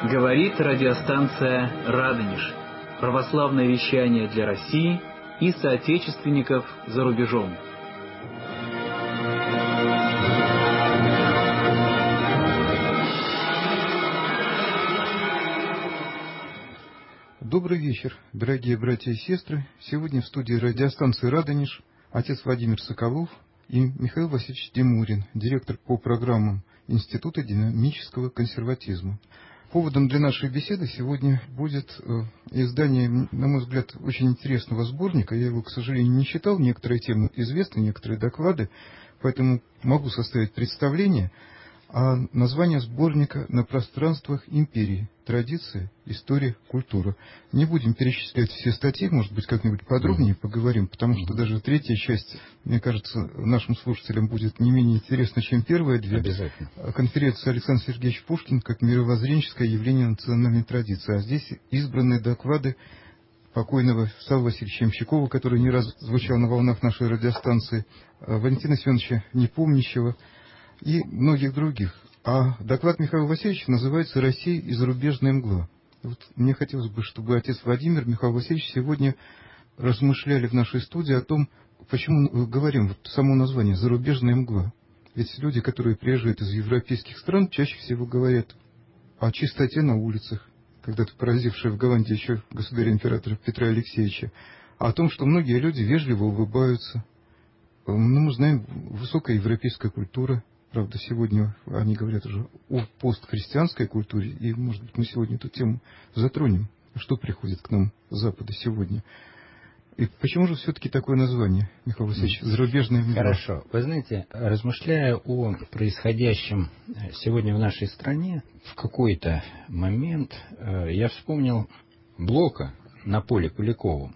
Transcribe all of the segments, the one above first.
Говорит радиостанция «Радонеж». Православное вещание для России и соотечественников за рубежом. Добрый вечер, дорогие братья и сестры. Сегодня в студии радиостанции «Радонеж» отец Владимир Соколов и Михаил Васильевич Демурин, директор по программам Института динамического консерватизма. Поводом для нашей беседы сегодня будет издание, на мой взгляд, очень интересного сборника. Я его, к сожалению, не читал, некоторые темы известны, некоторые доклады, поэтому могу составить представление. А название сборника «На пространствах империи. Традиция, история, культура». Не будем перечислять все статьи, может быть, как-нибудь подробнее поговорим, потому что даже третья часть, мне кажется, нашим слушателям будет не менее интересна, чем первые две. Обязательно. Конференция Александр Сергеевич Пушкин как мировоззренческое явление национальной традиции. А здесь избранные доклады покойного Саввы Васильевича Ямщикова, который не раз звучал на волнах нашей радиостанции, Валентина Семеновича Непомнящего и многих других. А доклад Михаила Васильевича называется «Россия и зарубежная мгла». Вот мне хотелось бы, чтобы отец Владимир, Михаил Васильевич сегодня размышляли в нашей студии о том, почему мы говорим вот само название «зарубежная мгла». Ведь люди, которые приезжают из европейских стран, чаще всего говорят о чистоте на улицах, когда-то поразившей в Голландии еще государя-императора Петра Алексеевича, о том, что многие люди вежливо улыбаются. Мы знаем, высокая европейская культура. Правда, сегодня они говорят уже о постхристианской культуре, и, может быть, мы сегодня эту тему затронем, что приходит к нам с Запада сегодня. И почему же все-таки такое название, Михаил Васильевич, «Зарубежная мгла»? Хорошо. Вы знаете, размышляя о происходящем сегодня в нашей стране, в какой-то момент я вспомнил Блока на поле Куликовом.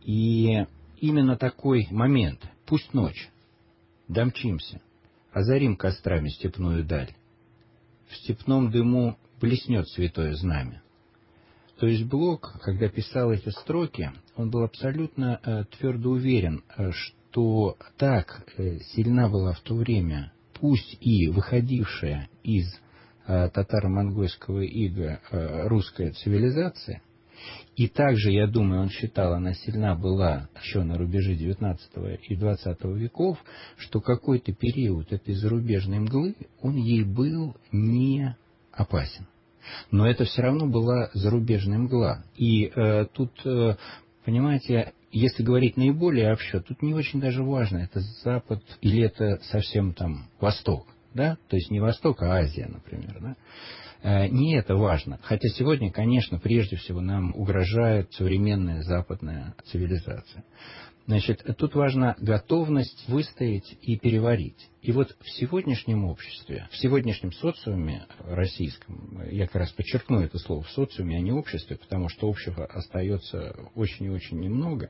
И именно такой момент, пусть ночь, домчимся, озарим кострами степную даль. В степном дыму блеснет святое знамя. То есть Блок, когда писал эти строки, он был абсолютно твердо уверен, что так сильна была в то время, пусть и выходившая из татаро-монгольского ига русская цивилизация, и также, я думаю, он считал, она сильна была еще на рубеже XIX и XX веков, что какой-то период этой зарубежной мглы, он ей был не опасен. Но это все равно была зарубежная мгла. И тут, понимаете, если говорить наиболее общо, тут не очень даже важно, это Запад или это совсем там Восток, да? То есть не Восток, а Азия, например, да? Не это важно. Хотя сегодня, конечно, прежде всего нам угрожает современная западная цивилизация. Значит, тут важна готовность выстоять и переварить. И вот в сегодняшнем обществе, в сегодняшнем социуме российском, я как раз подчеркну это слово в социуме, а не обществе, потому что общего остается очень и очень немного,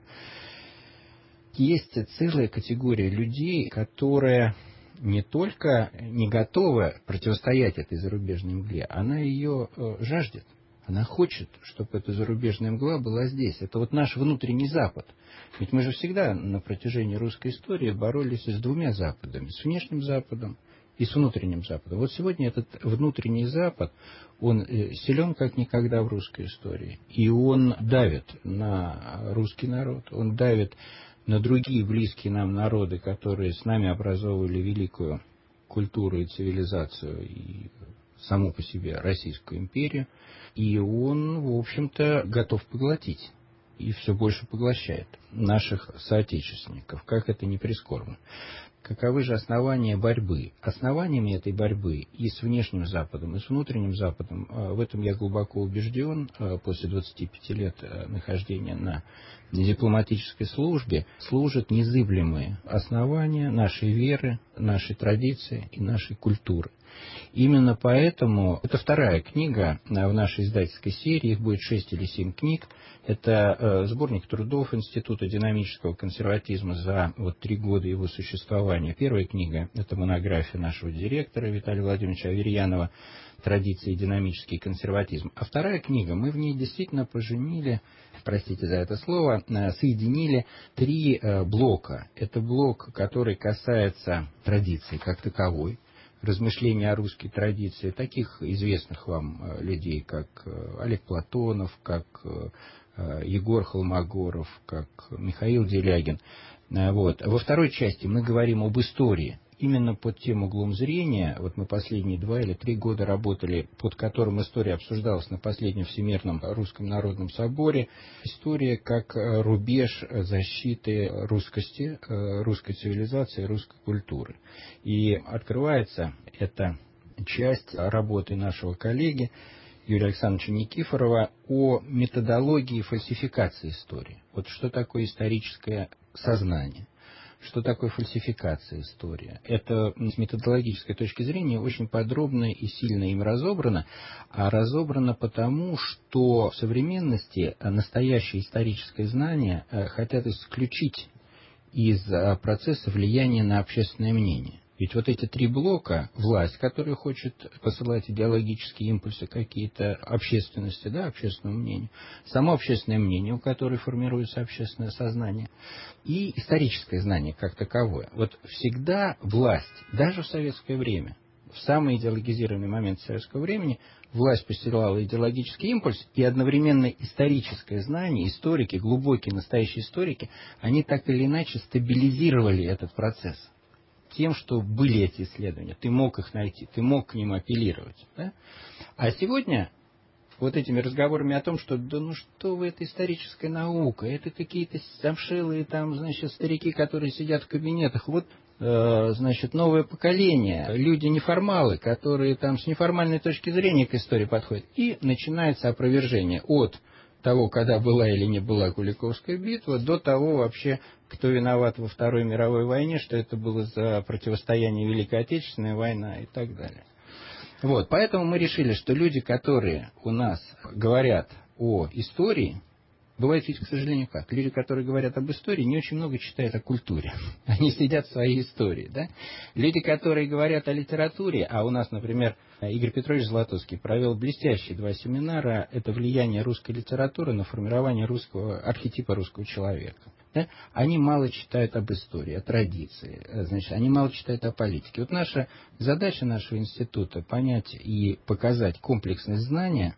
есть целая категория людей, которые не только не готова противостоять этой зарубежной мгле, она ее жаждет. Она хочет, чтобы эта зарубежная мгла была здесь. Это вот наш внутренний Запад. Ведь мы же всегда на протяжении русской истории боролись с двумя Западами. С внешним Западом и с внутренним Западом. Вот сегодня этот внутренний Запад, он силен как никогда в русской истории. И он давит на русский народ, он давит на другие близкие нам народы, которые с нами образовывали великую культуру и цивилизацию, и саму по себе Российскую империю. И он, в общем-то, готов поглотить. И все больше поглощает наших соотечественников, как это ни прискорбно. Каковы же основания борьбы? Основаниями этой борьбы и с внешним Западом, и с внутренним Западом, в этом я глубоко убежден, после 25 лет нахождения на дипломатической службе, служат незыблемые основания нашей веры, нашей традиции и нашей культуры. Именно поэтому, это вторая книга в нашей издательской серии, их будет 6 или 7 книг. Это сборник трудов Института динамического консерватизма за 3 года его существования. Первая книга – это монография нашего директора Виталия Владимировича Аверьянова «Традиции и динамический консерватизм». А вторая книга, мы в ней действительно поженили, простите за это слово, соединили 3 блока. Это блок, который касается традиции как таковой, размышления о русской традиции таких известных вам людей, как Олег Платонов, как Егор Холмогоров, как Михаил Делягин. Вот. Во второй части мы говорим об истории. Именно под тем углом зрения, вот мы последние 2 или 3 года работали, под которым история обсуждалась на последнем Всемирном Русском Народном Соборе. История как рубеж защиты русскости, русской цивилизации, русской культуры. И открывается эта часть работы нашего коллеги Юрия Александровича Никифорова о методологии фальсификации истории. Вот что такое историческое сознание? Что такое фальсификация истории? Это с методологической точки зрения очень подробно и сильно им разобрано, а разобрано потому, что в современности настоящее историческое знание хотят исключить из процесса влияния на общественное мнение. Ведь вот эти 3 блока, власть, которая хочет посылать идеологические импульсы какие-то общественности, да, общественному мнению, само общественное мнение, у которой формируется общественное сознание, и историческое знание как таковое. Вот всегда власть, даже в советское время, в самый идеологизированный момент советского времени, власть посылала идеологический импульс, и одновременно историческое знание, историки, глубокие настоящие историки, они так или иначе стабилизировали этот процесс. Тем, что были эти исследования, ты мог их найти, ты мог к ним апеллировать. Да? А сегодня вот этими разговорами о том, что да ну что вы, это историческая наука, это какие-то замшелые там, значит, старики, которые сидят в кабинетах, вот, значит, новое поколение, люди неформалы, которые там с неформальной точки зрения к истории подходят, и начинается опровержение от того, когда была или не была Куликовская битва, до того вообще, кто виноват во Второй мировой войне, что это было за противостояние Великой Отечественной войны и так далее. Вот, поэтому мы решили, что люди, которые у нас говорят о истории, бывает ведь, к сожалению, как? Люди, которые говорят об истории, не очень много читают о культуре. Они сидят в своей истории, да? Люди, которые говорят о литературе, а у нас, например, Игорь Петрович Златоуский провел блестящие 2 семинара, это влияние русской литературы на формирование русского, архетипа русского человека. Да? Они мало читают об истории, о традиции, значит, они мало читают о политике. Вот наша задача нашего института понять и показать комплексность знания,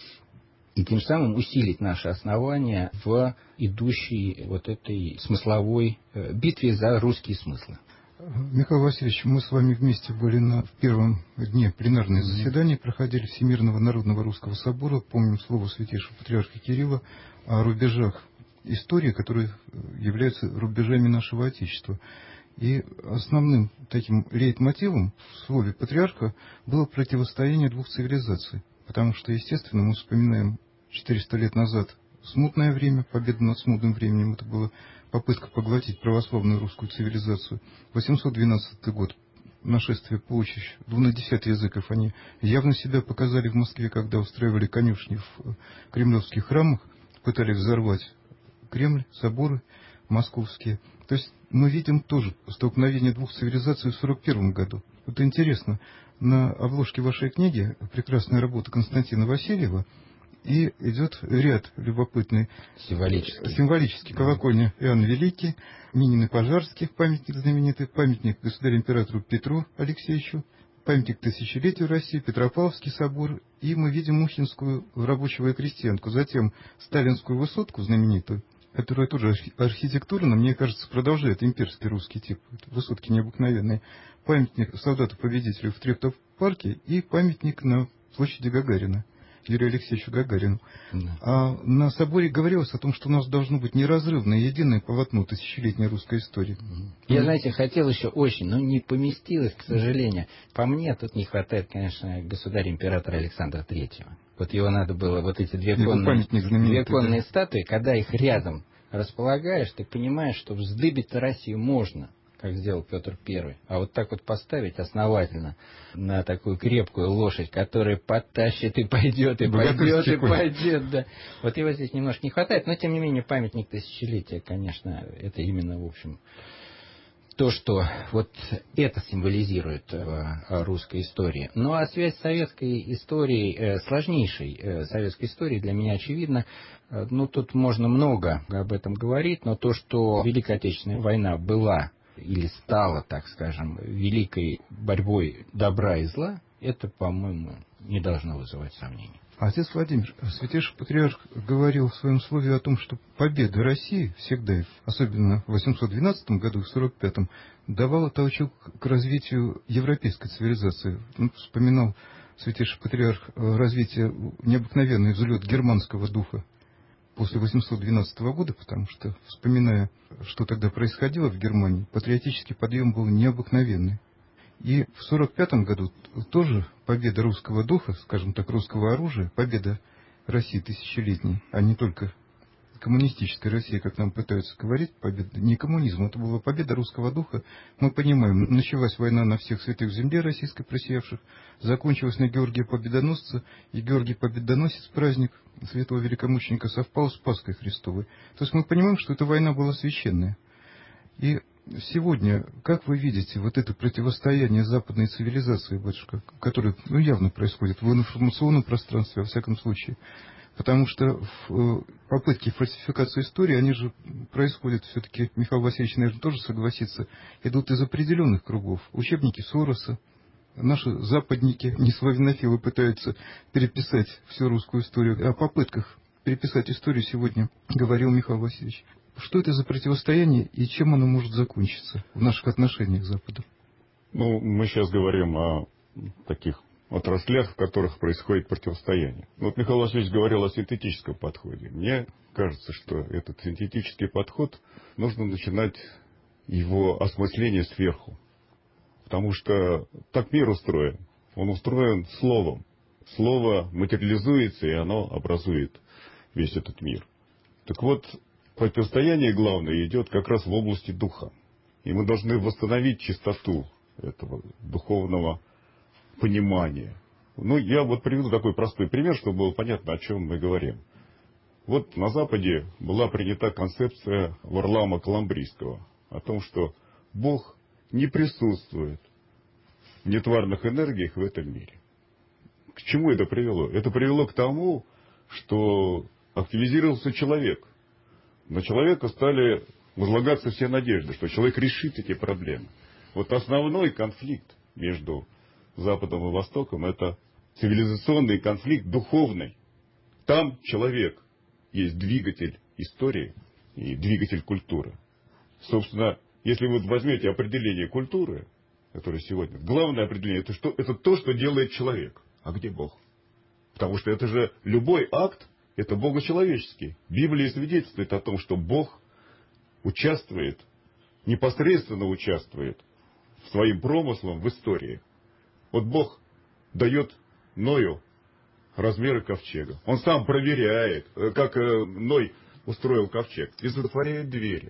и тем самым усилить наши основания в идущей вот этой смысловой битве за русские смыслы. Михаил Васильевич, мы с вами вместе были в первом дне пленарные заседания, проходили Всемирного Народного Русского Собора, помним слово святейшего патриарха Кирилла о рубежах истории, которые являются рубежами нашего Отечества. И основным таким лейтмотивом в слове патриарха было противостояние 2 цивилизаций, потому что, естественно, мы вспоминаем 400 лет назад смутное время, победа над смутным временем, это была попытка поглотить православную русскую цивилизацию. 812 год, нашествие полчищ, 210 языков, они явно себя показали в Москве, когда устраивали конюшни в кремлевских храмах, пытались взорвать Кремль, соборы московские. То есть мы видим тоже столкновение 2 цивилизаций в 1941 году. Вот интересно, на обложке вашей книги прекрасная работа Константина Васильева, и идет ряд любопытный, символический, колокольня Иоанн Великий, Минин и Пожарских, памятник знаменитый, памятник государю-императору Петру Алексеевичу, памятник тысячелетию России, Петропавловский собор, и мы видим Мухинскую рабочего и крестьянку, затем Сталинскую высотку знаменитую, которая тоже архитектурно, мне кажется, продолжает имперский русский тип, высотки необыкновенные, памятник солдату-победителю в Трептов-парке и памятник на площади Гагарина, Юрию Алексеевичу Гагарину. Да. А на соборе говорилось о том, что у нас должно быть неразрывное, единое полотно тысячелетней русской истории. Я, знаете, хотел еще очень, но не поместилось, к сожалению. По мне, тут не хватает, конечно, государя-императора Александра Третьего. Вот его надо было, вот эти две конные статуи, когда их рядом располагаешь, ты понимаешь, что вздыбить-то Россию можно, как сделал Петр I. А вот так вот поставить основательно на такую крепкую лошадь, которая подтащит и пойдет, и пойдет, и пойдет. Да. Вот его здесь немножко не хватает, но тем не менее памятник тысячелетия, конечно, это именно, в общем, то, что вот это символизирует русской истории. Ну а связь с советской историей, сложнейшей советской историей, для меня очевидна. Ну тут можно много об этом говорить, но то, что Великая Отечественная война была или стало, так скажем, великой борьбой добра и зла, это, по-моему, не должно вызывать сомнений. Отец Владимир, Святейший Патриарх говорил в своем слове о том, что победа России всегда, особенно в 812 году и в 45-м, давала толчок к развитию европейской цивилизации. Он вспоминал Святейший Патриарх развитие, необыкновенный взлет германского духа после 812 года, потому что, вспоминая, что тогда происходило в Германии, патриотический подъем был необыкновенный. И в 1945 году тоже победа русского духа, скажем так, русского оружия, победа России тысячелетней, а не только коммунистической России, как нам пытаются говорить, победа не коммунизма, это была победа русского духа. Мы понимаем, началась война на всех святых в земле российской просиявших, закончилась на Георгия Победоносца, и Георгий Победоносец, праздник святого великомученика, совпал с Пасхой Христовой. То есть мы понимаем, что эта война была священная. И сегодня, как вы видите, вот это противостояние западной цивилизации, батюшка, которое явно происходит в информационном пространстве, во всяком случае, потому что попытки фальсификации истории, они же происходят все-таки, Михаил Васильевич, наверное, тоже согласится, идут из определенных кругов. Учебники Сороса, наши западники, неславянофилы, пытаются переписать всю русскую историю. О попытках переписать историю сегодня говорил Михаил Васильевич. Что это за противостояние и чем оно может закончиться в наших отношениях с Западом? Мы сейчас говорим о таких отраслях, в которых происходит противостояние. Вот Михаил Васильевич говорил о синтетическом подходе. Мне кажется, что этот синтетический подход, нужно начинать его осмысление сверху. Потому что так мир устроен. Он устроен словом. Слово материализуется, и оно образует весь этот мир. Так вот, противостояние главное идет как раз в области духа. И мы должны восстановить чистоту этого духовного понимания. Я вот приведу такой простой пример, чтобы было понятно, о чем мы говорим. Вот на Западе была принята концепция Варлаама Каламбрийского о том, что Бог не присутствует в нетварных энергиях в этом мире. К чему это привело? Это привело к тому, что активизировался человек. На человека стали возлагаться все надежды, что человек решит эти проблемы. Вот основной конфликт между Западом и Востоком — это цивилизационный конфликт духовный. Там человек есть двигатель истории и двигатель культуры. Собственно, если вы возьмете определение культуры, которое сегодня, главное определение — это то, что делает человек. А где Бог? Потому что это же любой акт, это богочеловеческий. Библия свидетельствует о том, что Бог участвует, непосредственно участвует своим промыслом в истории. Вот Бог дает Ною размеры ковчега. Он сам проверяет, как Ной устроил ковчег, и затворяет двери.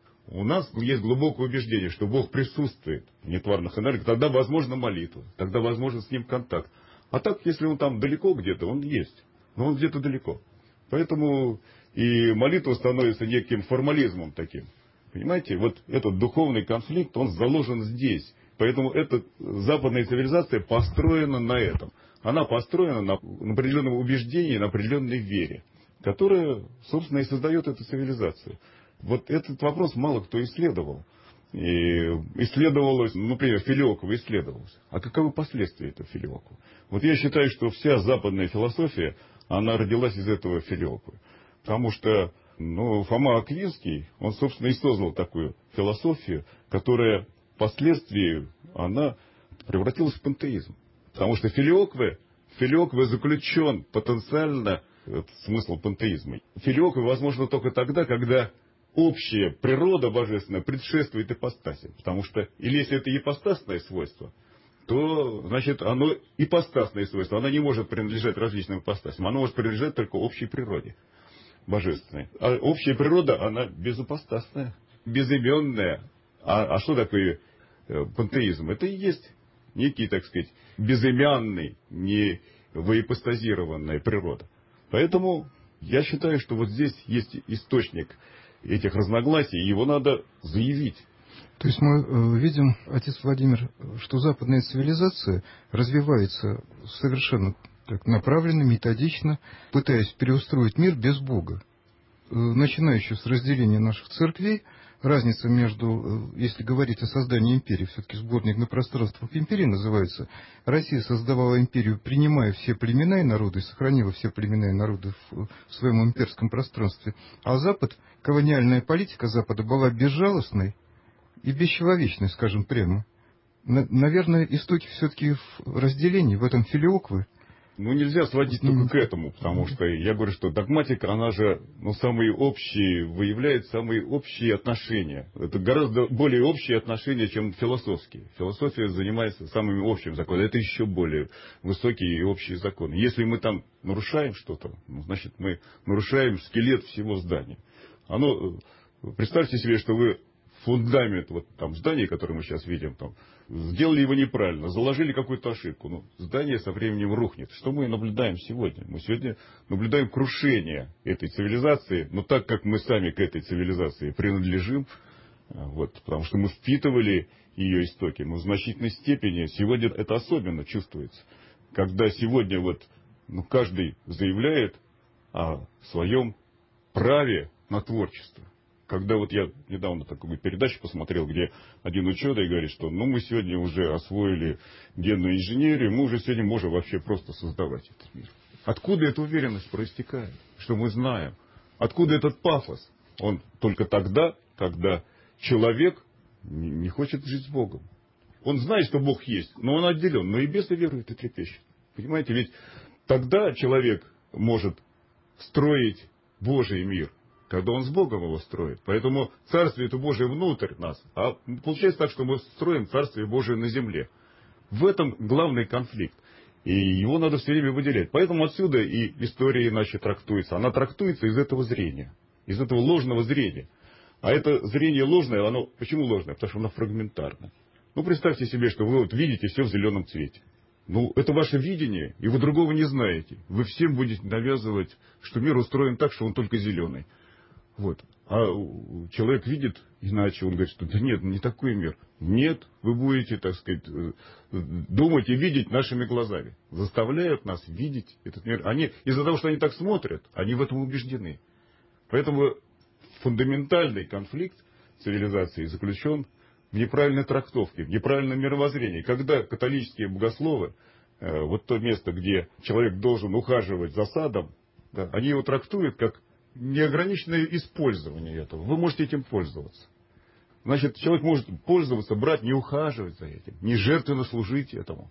У нас есть глубокое убеждение, что Бог присутствует в нетварных энергиях. Тогда возможна молитва, тогда возможен с Ним контакт. А так, если Он там далеко где-то, Он есть, но Он где-то далеко. Поэтому и молитва становится неким формализмом таким. Понимаете, вот этот духовный конфликт, он заложен здесь. Поэтому эта западная цивилизация построена на этом. Она построена на определенном убеждении, на определенной вере, которая, собственно, и создает эту цивилизацию. Вот этот вопрос мало кто исследовал. И исследовалось, например, Филиокова исследовалось. А каковы последствия этого Филиокова? Вот я считаю, что вся западная философия, она родилась из этого Филиокова. Потому что Фома Аквинский, он, собственно, и создал такую философию, которая впоследствии она превратилась в пантеизм. Потому что Филиокве заключен потенциально в смысл пантеизма. Филиокве возможно только тогда, когда общая природа божественная предшествует ипостаси. Потому что, или если это ипостасное свойство, то, значит, оно ипостасное свойство. Оно не может принадлежать различным ипостасям. Оно может принадлежать только общей природе божественной. А общая природа, она безипостасная, безименная. А что такое пантеизм? Это и есть некий, так сказать, безымянный, не воипостазированная природа. Поэтому я считаю, что вот здесь есть источник этих разногласий, и его надо заявить. То есть мы видим, отец Владимир, что западная цивилизация развивается совершенно так направленно, методично, пытаясь переустроить мир без Бога. Начиная еще с разделения наших церквей, разница между, если говорить о создании империи, все-таки сборник на пространствах империи называется, Россия создавала империю, принимая все племена и народы, сохранила все племена и народы в своем имперском пространстве, а Запад, колониальная политика Запада была безжалостной и бесчеловечной, скажем прямо. Наверное, истоки все-таки в разделении, в этом филиоквы. Ну, нельзя сводить только к этому, потому что я говорю, что догматика, она же, самые общие, выявляет самые общие отношения. Это гораздо более общие отношения, чем философские. Философия занимается самыми общими законами. Это еще более высокие и общие законы. Если мы там нарушаем что-то, значит, мы нарушаем скелет всего здания. Представьте себе, что вы фундамент здания, которое мы сейчас видим, сделали его неправильно, заложили какую-то ошибку. Здание со временем рухнет. Что мы наблюдаем сегодня? Мы сегодня наблюдаем крушение этой цивилизации, но так как мы сами к этой цивилизации принадлежим, потому что мы впитывали ее истоки, в значительной степени сегодня это особенно чувствуется. Когда сегодня каждый заявляет о своем праве на творчество. Когда я недавно такую передачу посмотрел, где один ученый говорит, что мы сегодня уже освоили генную инженерию, мы уже сегодня можем вообще просто создавать этот мир. Откуда эта уверенность проистекает? Что мы знаем? Откуда этот пафос? Он только тогда, когда человек не хочет жить с Богом. Он знает, что Бог есть, но он отделен, но и бесы веруют и трепещут. Понимаете, ведь тогда человек может строить Божий мир, когда он с Богом его строит. Поэтому Царствие это Божие внутрь нас. А получается так, что мы строим Царствие Божие на земле. В этом главный конфликт. И его надо все время выделять. Поэтому отсюда и история иначе трактуется. Она трактуется из этого зрения. Из этого ложного зрения. А это зрение ложное, оно почему ложное? Потому что оно фрагментарно. Представьте себе, что вы видите все в зеленом цвете. Это ваше видение, и вы другого не знаете. Вы всем будете навязывать, что мир устроен так, что он только зеленый. А человек видит иначе, он говорит, что да нет, не такой мир. Нет, вы будете, так сказать, думать и видеть нашими глазами. Заставляют нас видеть этот мир. Из-за того, что они так смотрят, они в этом убеждены. Поэтому фундаментальный конфликт цивилизации заключен в неправильной трактовке, в неправильном мировоззрении. Когда католические богословы, то место, где человек должен ухаживать за садом, они его трактуют как неограниченное использование этого. Вы можете этим пользоваться. Значит, человек может пользоваться, брать, не ухаживать за этим, не жертвенно служить этому,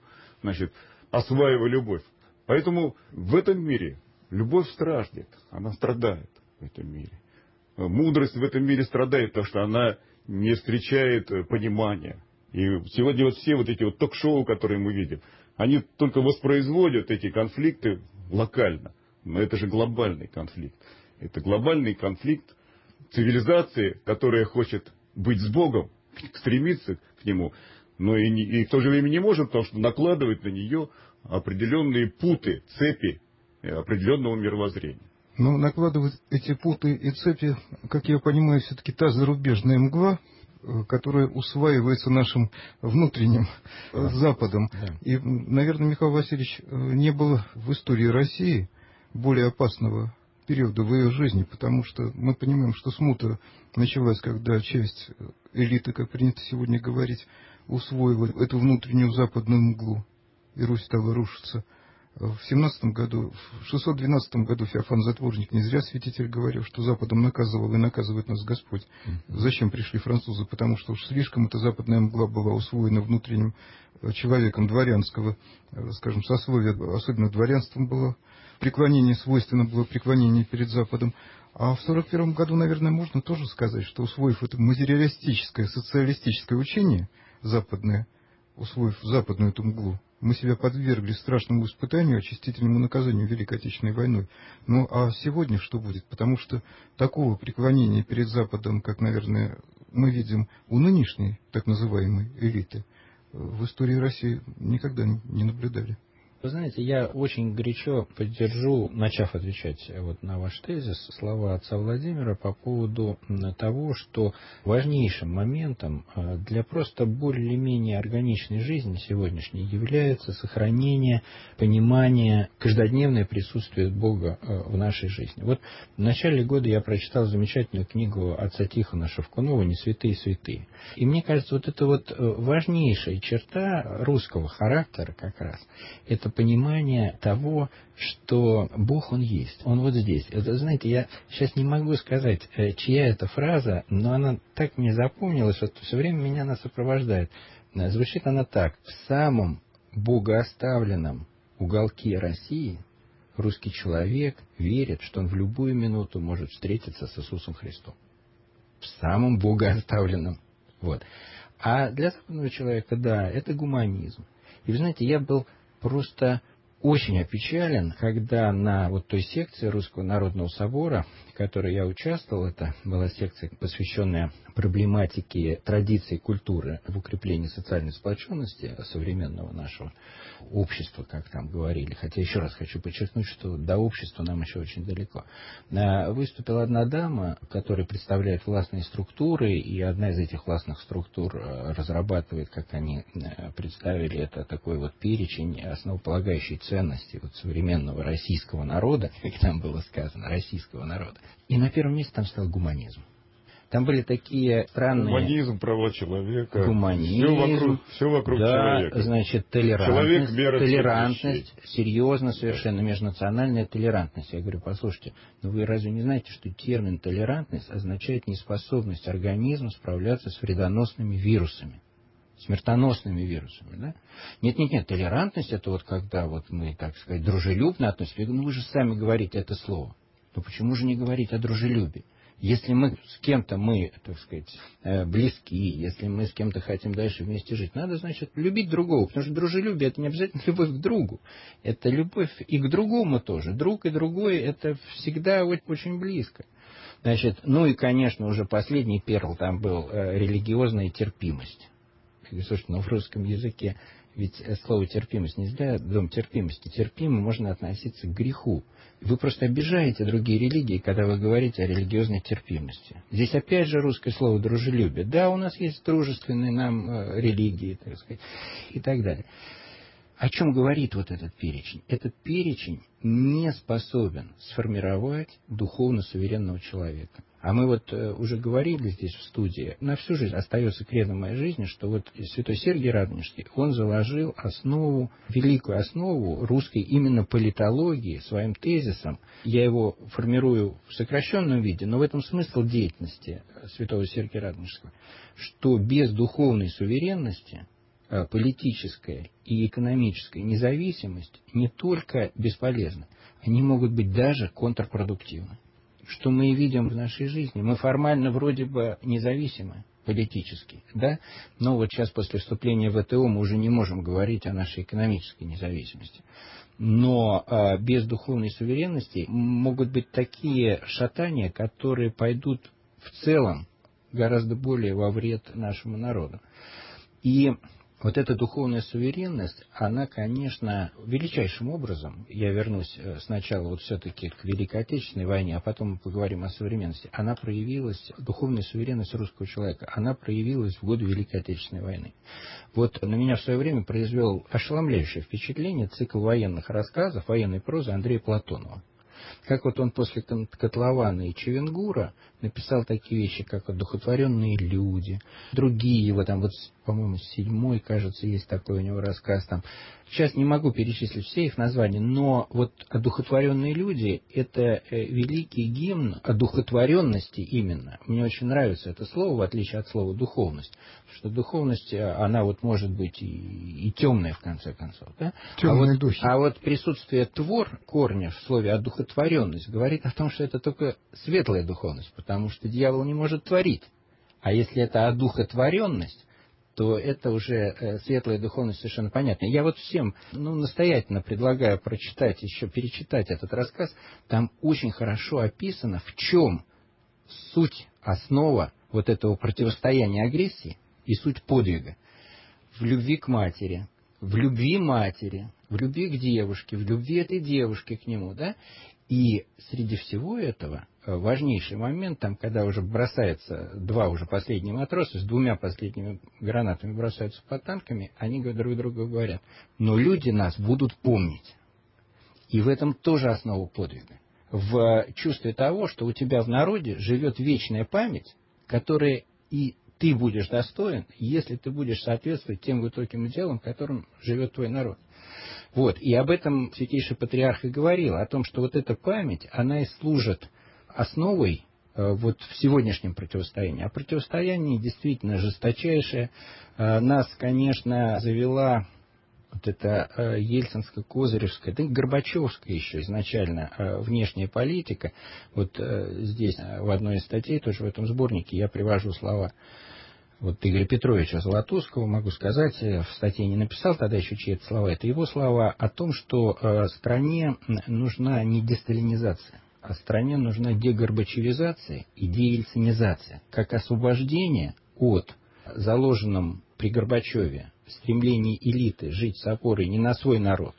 осваивая любовь. Поэтому в этом мире любовь страждет, она страдает в этом мире. Мудрость в этом мире страдает, потому что она не встречает понимания. И сегодня все эти ток-шоу, которые мы видим, они только воспроизводят эти конфликты локально. Но это же глобальный конфликт. Это глобальный конфликт цивилизации, которая хочет быть с Богом, стремиться к Нему, но и в то же время не может, потому что накладывает на нее определенные путы, цепи определенного мировоззрения. Накладывать эти путы и цепи, как я понимаю, все-таки та зарубежная мгла, которая усваивается нашим внутренним Западом. Да. И, наверное, Михаил Васильевич, не было в истории России более опасного периода в ее жизни, потому что мы понимаем, что смута началась, когда часть элиты, как принято сегодня говорить, усвоила эту внутреннюю западную мглу, и Русь стала рушиться. В 612 году Феофан Затворник, не зря святитель говорил, что Западом наказывал и наказывает нас Господь. Зачем пришли французы? Потому что уж слишком эта западная мгла была усвоена внутренним человеком дворянского, скажем, сословия, особенно дворянством было. Преклонение свойственно было преклонение перед Западом. А в 1941 году, наверное, можно тоже сказать, что усвоив это материалистическое, социалистическое учение западное, усвоив западную эту мглу, мы себя подвергли страшному испытанию, очистительному наказанию Великой Отечественной войной. А сегодня что будет? Потому что такого преклонения перед Западом, как, наверное, мы видим у нынешней так называемой элиты, в истории России никогда не наблюдали. Вы знаете, я очень горячо поддержу, начав отвечать вот на ваш тезис, слова отца Владимира по поводу того, что важнейшим моментом для просто более-менее органичной жизни сегодняшней является сохранение понимания, каждодневное присутствие Бога в нашей жизни. Вот в начале года я прочитал замечательную книгу отца Тихона Шевкунова «Не святые святые». И мне кажется, вот это вот важнейшая черта русского характера как раз, это понимание того, что Бог, Он есть, Он вот здесь. Это, знаете, я сейчас не могу сказать, чья это фраза, но она так мне запомнилась, что все время меня она сопровождает. Звучит она так: в самом богооставленном уголке России русский человек верит, что он в любую минуту может встретиться с Иисусом Христом. В самом богооставленном. Вот. А для западного человека, да, это гуманизм. И вы знаете, я был просто очень опечален, когда на вот той секции Русского народного собора, в которой я участвовал, это была секция, посвященная проблематике традиций и культуры в укреплении социальной сплоченности современного нашего общества, как там говорили. Хотя еще раз хочу подчеркнуть, что до общества нам еще очень далеко. Выступила одна дама, которая представляет властные структуры, и одна из этих властных структур разрабатывает, как они представили это, такой вот перечень основополагающей ценности вот современного российского народа, как там было сказано, российского народа. И на первом месте там стал гуманизм. Там были такие странные... Гуманизм, права человека. Гуманизм. Все вокруг да, человека. Значит, толерантность, серьезно совершенно межнациональная толерантность. Я говорю, послушайте, но вы разве не знаете, что термин толерантность означает неспособность организма справляться с вредоносными вирусами? Смертоносными вирусами, да? Нет, толерантность это вот когда вот мы, так сказать, дружелюбно относимся. Я говорю, ну вы же сами говорите это слово. Ну почему же не говорить о дружелюбии? Если мы с кем-то, так сказать, близки, если мы с кем-то хотим дальше вместе жить, надо, значит, любить другого, потому что дружелюбие — это не обязательно любовь к другу, это любовь и к другому тоже. Друг и другой — это всегда очень близко. Значит, ну и, конечно, уже последний перл там был религиозная терпимость. Слушайте, но в русском языке ведь слово терпимость нельзя, дом терпимости. Терпимо можно относиться к греху. Вы просто обижаете другие религии, когда вы говорите о религиозной терпимости. Здесь опять же русское слово дружелюбие. Да, у нас есть дружественные нам религии, так сказать, и так далее. О чем говорит вот этот перечень? Этот перечень не способен сформировать духовно суверенного человека. А мы вот уже говорили здесь в студии, на всю жизнь остается кредом моей жизни, что вот святой Сергий Радонежский, он заложил основу, великую основу русской именно политологии своим тезисом. Я его формирую в сокращенном виде, но в этом смысл деятельности святого Сергия Радонежского, что без духовной суверенности политическая и экономическая независимость не только бесполезны, они могут быть даже контрпродуктивны. Что мы и видим в нашей жизни. Мы формально вроде бы независимы политически, да? Но вот сейчас после вступления в ВТО мы уже не можем говорить о нашей экономической независимости. Но без духовной суверенности могут быть такие шатания, которые пойдут в целом гораздо более во вред нашему народу. И вот эта духовная суверенность, она, конечно, величайшим образом, я вернусь сначала вот все-таки к Великой Отечественной войне, а потом мы поговорим о современности, она проявилась, духовная суверенность русского человека, она проявилась в годы Великой Отечественной войны. Вот на меня в свое время произвел ошеломляющее впечатление цикл военных рассказов, военной прозы Андрея Платонова. Как вот он после Котлована и Чевенгура написал такие вещи, как «Одухотворенные люди», другие его там, вот, по-моему, 7-й, кажется, есть такой у него рассказ там. Сейчас не могу перечислить все их названия, но вот «Одухотворенные люди» — это великий гимн одухотворенности именно. Мне очень нравится это слово, в отличие от слова «духовность», потому что духовность, она вот может быть и темная, в конце концов. Да? Темные духи. А вот присутствие «твор», корня в слове «одухотворенность», говорит о том, что это только светлая духовность, потому что дьявол не может творить. А если это одухотворенность, то это уже светлая духовность совершенно понятна. Я вот всем настоятельно предлагаю прочитать, еще перечитать этот рассказ. Там очень хорошо описано, в чем суть, основа вот этого противостояния агрессии и суть подвига. В любви к матери, в любви матери, в любви к девушке, в любви этой девушки к нему, да? И среди всего этого важнейший момент, там, когда уже бросается два уже последние матроса с двумя последними гранатами бросаются под танками, они друг другу говорят: но люди нас будут помнить. И в этом тоже основа подвига. В чувстве того, что у тебя в народе живет вечная память, которая и ты будешь достоин, если ты будешь соответствовать тем высоким идеалам, которым живет твой народ. Вот. И об этом Святейший Патриарх и говорил, о том, что вот эта память, она и служит основой вот в сегодняшнем противостоянии. А противостояние действительно жесточайшее. Нас, конечно, завела вот эта ельцинско-козыревская, да и горбачевская еще изначально внешняя политика. Вот здесь в одной из статей, тоже в этом сборнике, я привожу слова вот Игоря Петровича Золотуского, могу сказать, в статье не написал тогда еще чьи-то слова, это его слова о том, что стране нужна не десталинизация, а стране нужна дегорбачевизация и деельцинизация, как освобождение от заложенном при Горбачеве стремлении элиты жить с опорой не на свой народ,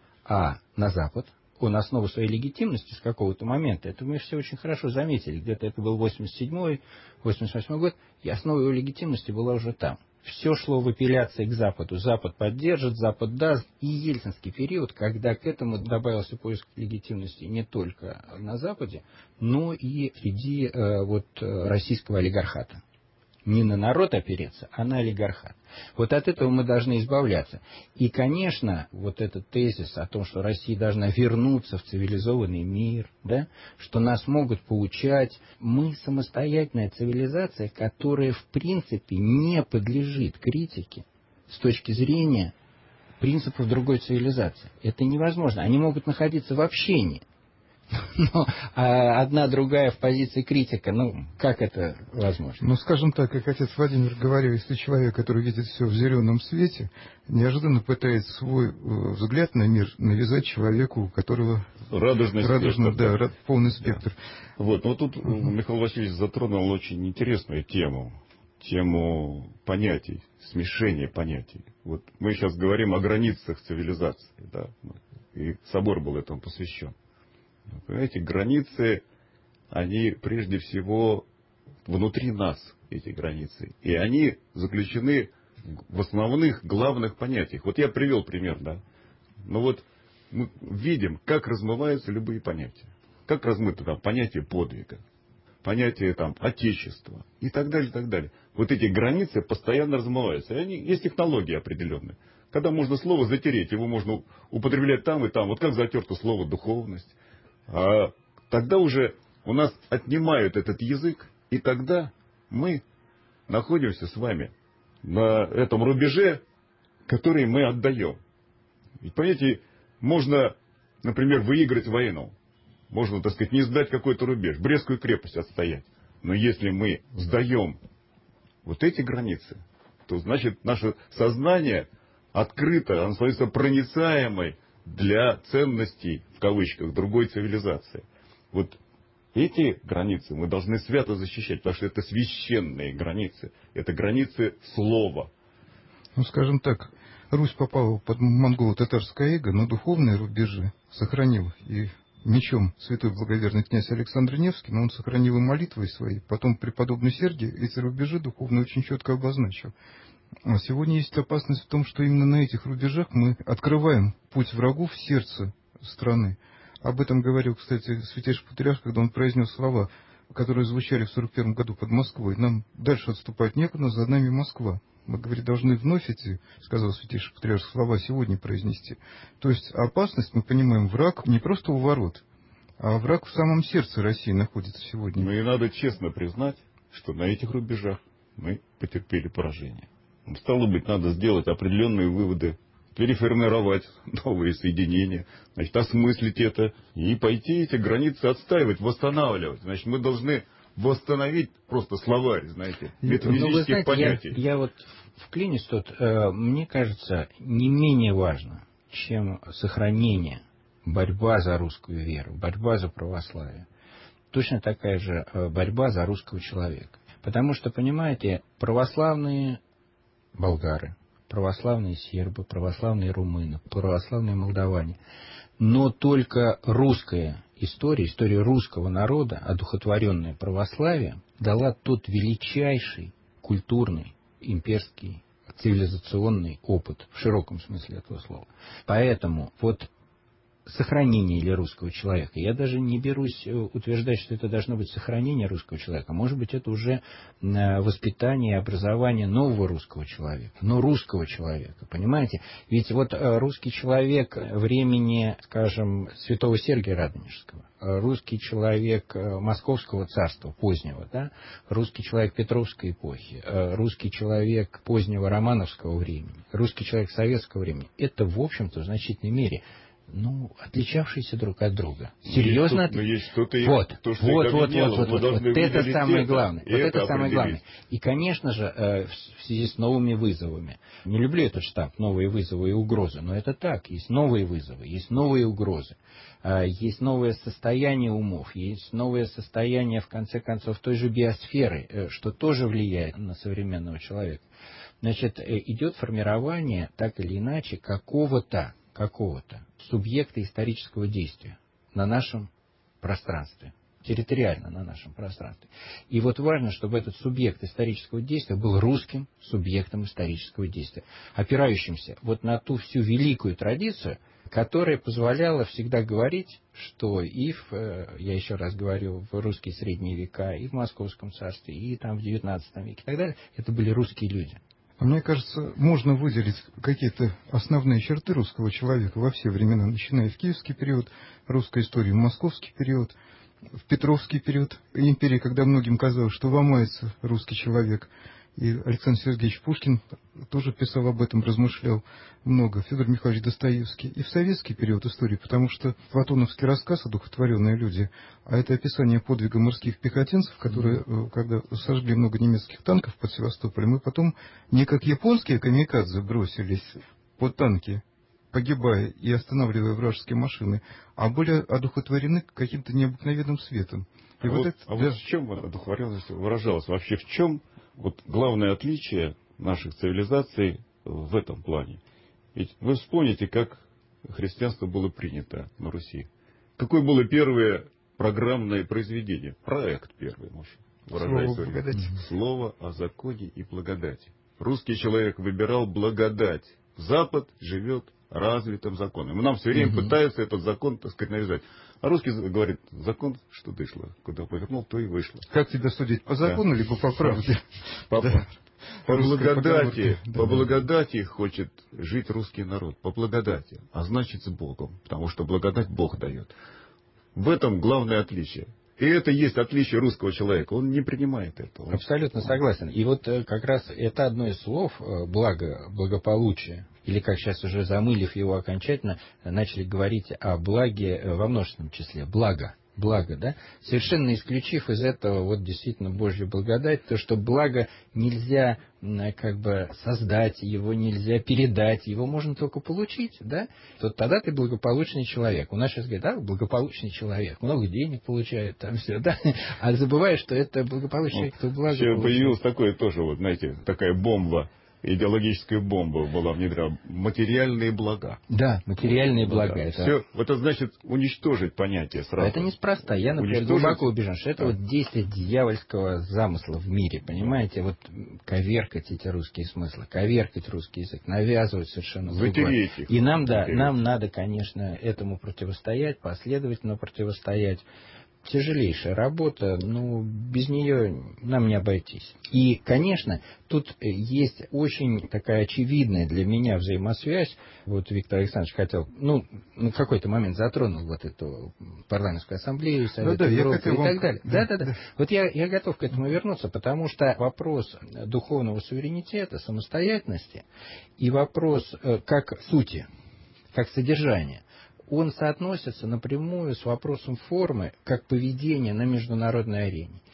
а на Запад. Он основу своей легитимности с какого-то момента, это мы все очень хорошо заметили, где-то это был 87-й, 88-й год, и основа его легитимности была уже там. Все шло в апелляции к Западу. Запад поддержит, Запад даст. И ельцинский период, когда к этому добавился поиск легитимности не только на Западе, но и среди российского олигархата. Не на народ опереться, а на олигархат. Вот от этого мы должны избавляться. И, конечно, вот этот тезис о том, что Россия должна вернуться в цивилизованный мир, да, что нас могут поучать, мы самостоятельная цивилизация, которая, в принципе, не подлежит критике с точки зрения принципов другой цивилизации. Это невозможно. Они могут находиться в общении. Но одна другая в позиции критика, как это возможно? Скажем так, как отец Владимир говорил, если человек, который видит все в зеленом свете, неожиданно пытается свой взгляд на мир навязать человеку, у которого радужный спектр, полный спектр. Да. Вот, но тут Михаил Васильевич затронул очень интересную тему понятий, смешения понятий. Вот мы сейчас говорим о границах цивилизации, да, и собор был этому посвящен. Понимаете, границы, они прежде всего внутри нас, эти границы. И они заключены в основных, главных понятиях. Вот я привел пример, да. Мы видим, как размываются любые понятия. Как размыто там понятие подвига, понятие там отечества и так далее, и так далее. Вот эти границы постоянно размываются. И есть технологии определенные. Когда можно слово затереть, его можно употреблять там и там. Вот как затерто слово духовность. А тогда уже у нас отнимают этот язык, и тогда мы находимся с вами на этом рубеже, который мы отдаем. Ведь, понимаете, можно, например, выиграть войну, можно, так сказать, не сдать какой-то рубеж, Брестскую крепость отстоять. Но если мы сдаем вот эти границы, то значит наше сознание открыто, оно становится проницаемой для ценностей, в кавычках, другой цивилизации. Вот эти границы мы должны свято защищать, потому что это священные границы. Это границы слова. Скажем так, Русь попала под монголо-татарское иго, но духовные рубежи сохранил и мечом святой благоверный князь Александр Невский, но он сохранил и молитвой своей. Потом преподобный Сергий эти рубежи духовно очень четко обозначил. А сегодня есть опасность в том, что именно на этих рубежах мы открываем путь врагу в сердце страны. Об этом говорил, кстати, Святейший Патриарх, когда он произнес слова, которые звучали в 1941 году под Москвой. Нам дальше отступать некуда, за нами Москва. Мы, говорит, должны вновь эти, сказал Святейший Патриарх, слова сегодня произнести. То есть опасность, мы понимаем, враг не просто у ворот, а враг в самом сердце России находится сегодня. Ну и надо честно признать, что на этих рубежах мы потерпели поражение. Стало быть, надо сделать определенные выводы, переформировать новые соединения, значит, осмыслить это и пойти эти границы отстаивать, восстанавливать. Значит, мы должны восстановить просто словарь, знаете, метафизических понятий. Я вот вклинюсь тут, мне кажется, не менее важно, чем сохранение, борьба за русскую веру, борьба за православие. Точно такая же борьба за русского человека. Потому что, понимаете, православные болгары, православные сербы, православные румыны, православные молдаване. Но только русская история, история русского народа, одухотворенная православием, дала тот величайший культурный, имперский, цивилизационный опыт в широком смысле этого слова. Поэтому вот сохранение ли русского человека, я даже не берусь утверждать, что это должно быть сохранение русского человека, может быть, это уже воспитание и образование нового русского человека, но русского человека, понимаете? Ведь вот русский человек времени, скажем, святого Сергия Радонежского, русский человек Московского царства позднего, да? Русский человек Петровской эпохи, русский человек позднего романовского времени, русский человек советского времени, это, в общем-то, в значительной мере отличавшиеся друг от друга. Серьезно отличавшиеся. Вот это самое главное. Вот это самое главное. И, конечно же, в связи с новыми вызовами. Не люблю этот штамп «новые вызовы и угрозы», но это так. Есть новые вызовы, есть новые угрозы. Есть новое состояние умов, есть новое состояние, в конце концов, той же биосферы, что тоже влияет на современного человека. Значит, идет формирование, так или иначе, какого-то субъекта исторического действия на нашем пространстве, территориально на нашем пространстве. И вот важно, чтобы этот субъект исторического действия был русским субъектом исторического действия, опирающимся вот на ту всю великую традицию, которая позволяла всегда говорить, что я еще раз говорю, в русские средние века, и в Московском царстве, и там в XIX веке и так далее, это были русские люди. Мне кажется, можно выделить какие-то основные черты русского человека во все времена, начиная в киевский период русской истории, в московский период, в петровский период империи, когда многим казалось, что ломается русский человек. И Александр Сергеевич Пушкин тоже писал об этом, размышлял много, Федор Михайлович Достоевский. И в советский период истории, потому что платоновский рассказ «Одухотворенные люди», а это описание подвига морских пехотинцев, которые, когда сожгли много немецких танков под Севастополем, и потом не как японские камикадзе бросились под танки, погибая и останавливая вражеские машины, а были одухотворены каким-то необыкновенным светом. И вот в чем одухотворенность выражалась? Вообще в чем главное отличие наших цивилизаций в этом плане? Ведь вы вспомните, как христианство было принято на Руси. Какое было первое программное произведение? Проект первый, может, выражаясь. Слово о законе и благодати. Русский человек выбирал благодать. Запад живет развитым законом. И нам все время пытаются этот закон, так сказать, навязать. А русский говорит, закон, что дышло. Куда повернул, то и вышло. Как тебя судить, по закону, либо по правде? По благодати хочет жить русский народ. По благодати. А значит с Богом. Потому что благодать Бог дает. В этом главное отличие. И это есть отличие русского человека. Он не принимает этого. Абсолютно согласен. И вот как раз это одно из слов благополучие. Или, как сейчас уже замылив его окончательно, начали говорить о благе во множественном числе. Благо, да? Совершенно исключив из этого действительно Божью благодать, то, что благо нельзя создать, его нельзя передать, его можно только получить, да? То тогда ты благополучный человек. У нас сейчас говорят, благополучный человек, много денег получает, там все, да? А забываешь, что это благополучный, кто благо получает. Появилось такое тоже, такая бомба. Идеологическая бомба была внедрена. Материальные блага. Да, материальные блага. Это... Все, это значит уничтожить понятие сразу. Это неспроста. Я, например, глубоко убежден, что это действие дьявольского замысла в мире, понимаете? Коверкать эти русские смыслы, коверкать русский язык, навязывать совершенно другое. И нам надо, конечно, этому противостоять, последовательно противостоять. Тяжелейшая работа, без нее нам не обойтись. И, конечно, тут есть очень такая очевидная для меня взаимосвязь. Виктор Александрович хотел, на какой-то момент затронул эту парламентскую ассамблею, Совет Европы и так далее. Да. Я готов к этому вернуться, потому что вопрос духовного суверенитета, самостоятельности и вопрос как сути, как содержания, он соотносится напрямую с вопросом формы, как поведения на международной арене.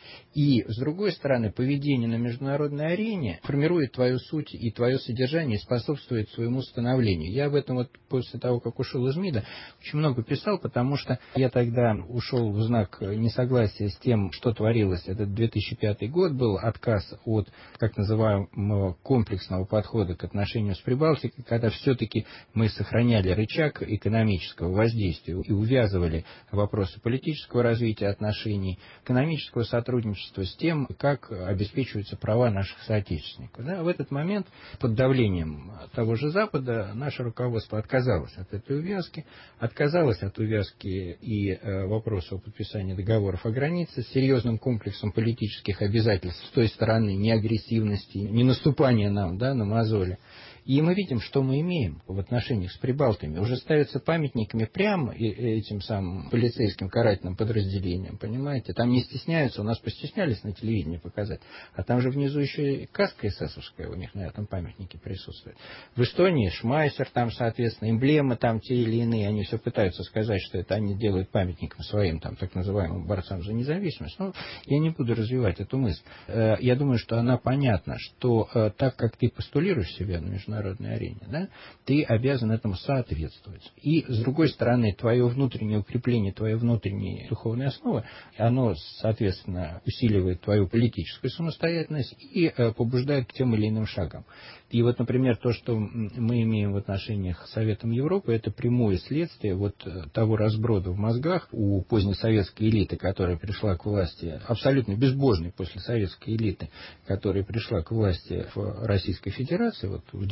И, с другой стороны, поведение на международной арене формирует твою суть и твое содержание, и способствует своему становлению. Я об этом вот после того, как ушел из МИДа, очень много писал, потому что я тогда ушел в знак несогласия с тем, что творилось. Это 2005 год был, отказ от так называемого комплексного подхода к отношению с Прибалтикой, когда все-таки мы сохраняли рычаг экономического воздействия и увязывали вопросы политического развития отношений, экономического сотрудничества с тем, как обеспечиваются права наших соотечественников. Да, в этот момент под давлением того же Запада наше руководство отказалось от этой увязки, отказалось от увязки и вопроса о подписании договоров о границе с серьезным комплексом политических обязательств с той стороны, ни агрессивности, ни наступания нам, да, на мозоли. И мы видим, что мы имеем в отношениях с прибалтами. Уже ставятся памятниками прямо этим самым полицейским карательным подразделениям, понимаете? Там не стесняются, у нас постеснялись на телевидении показать. А там же внизу еще и каска эсэсовская у них на этом памятнике присутствует. В Эстонии Шмайсер там, соответственно, эмблемы там те или иные. Они все пытаются сказать, что это они делают памятником своим там так называемым борцам за независимость. Но я не буду развивать эту мысль. Я думаю, что она понятна, что так как ты постулируешь себя на международной арене, да, ты обязан этому соответствовать. И, с другой стороны, твое внутреннее укрепление, твоя внутренняя духовная основа, оно, соответственно, усиливает твою политическую самостоятельность и побуждает к тем или иным шагам. И вот, например, то, что мы имеем в отношениях с Советом Европы, это прямое следствие вот того разброда в мозгах у позднесоветской элиты, которая пришла к власти, абсолютно безбожной послесоветской элиты, которая пришла к власти в Российской Федерации вот в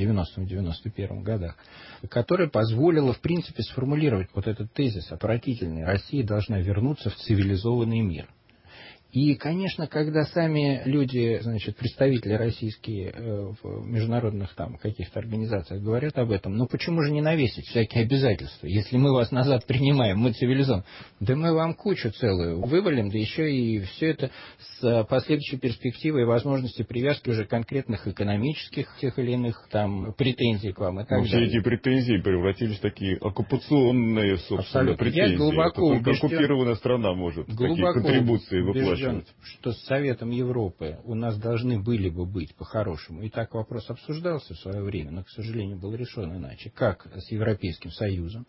90-91 годах, которая позволила, в принципе, сформулировать вот этот тезис отвратительный: Россия должна вернуться в цивилизованный мир. И, конечно, когда сами люди, значит, представители российские в международных там каких-то организациях говорят об этом, ну почему же не навесить всякие обязательства? Если мы вас назад принимаем, мы цивилизованы, да мы вам кучу целую вывалим, да еще и все это с последующей перспективой и возможностью привязки уже конкретных экономических тех или иных там претензий к вам и так далее. Все эти претензии превратились в такие оккупационные, собственно, абсолютно. претензии. Я глубоко убежден, оккупированная страна может такие контрибуции выплачивать. Что с Советом Европы у нас должны были бы быть по-хорошему. И так вопрос обсуждался в свое время, но, к сожалению, был решен иначе. Как с Европейским Союзом.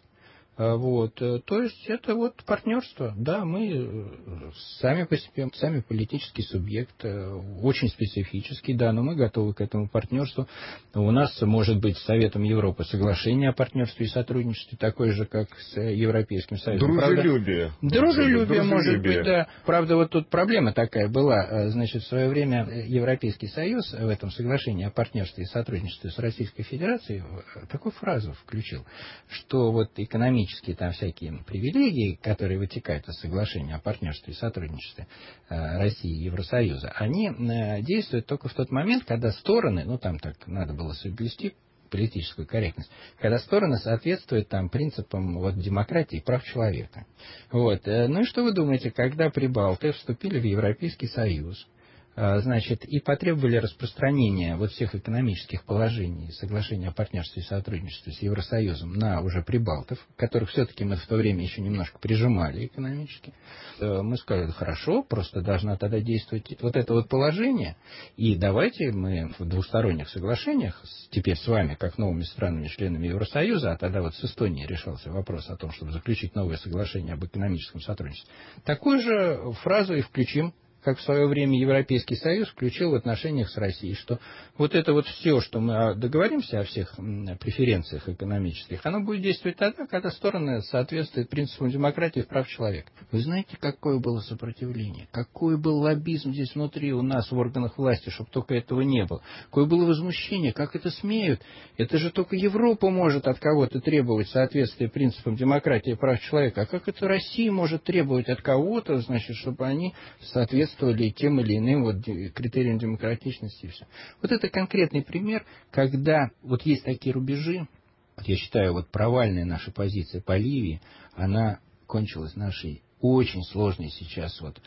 Вот. То есть это вот партнерство. Да, мы сами по себе, сами политический субъект, очень специфический, да, но мы готовы к этому партнерству. У нас может быть с Советом Европы соглашение о партнерстве и сотрудничестве, такое же, как с Европейским Союзом. Дружелюбие. Дружелюбие может быть, да. Правда, вот тут проблема такая была. Значит, в свое время Европейский Союз в этом соглашении о партнерстве и сотрудничестве с Российской Федерацией такую фразу включил, что вот экономические там всякие привилегии, которые вытекают из соглашения о партнерстве и сотрудничестве России и Евросоюза, они действуют только в тот момент, когда стороны, ну там так надо было соблюсти политическую корректность, когда стороны соответствуют там принципам вот, демократии и прав человека. Вот. Ну и что вы думаете, когда прибалты вступили в Европейский Союз, значит, и потребовали распространения вот всех экономических положений соглашения о партнерстве и сотрудничестве с Евросоюзом на уже прибалтов, которых все-таки мы в то время еще немножко прижимали экономически, мы сказали, хорошо, просто должна тогда действовать вот это вот положение, и давайте мы в двусторонних соглашениях, теперь с вами, как новыми странами, членами Евросоюза, а тогда вот с Эстонией решался вопрос о том, чтобы заключить новое соглашение об экономическом сотрудничестве, такую же фразу и включим, как в свое время Европейский Союз включил в отношениях с Россией, что вот это вот все, что мы договоримся о всех преференциях экономических, оно будет действовать тогда, когда стороны соответствуют принципам демократии и прав человека. Вы знаете, какое было сопротивление, какой был лоббизм здесь внутри у нас в органах власти, чтобы только этого не было, какое было возмущение, как это смеют, это же только Европа может от кого-то требовать соответствия принципам демократии и прав человека, а как это Россия может требовать от кого-то, значит, чтобы они соответствовали тем или иным вот критериям демократичности и все. Вот это конкретный пример, когда вот есть такие рубежи, я считаю, вот провальная наша позиция по Ливии, она кончилась нашей очень сложной сейчас вот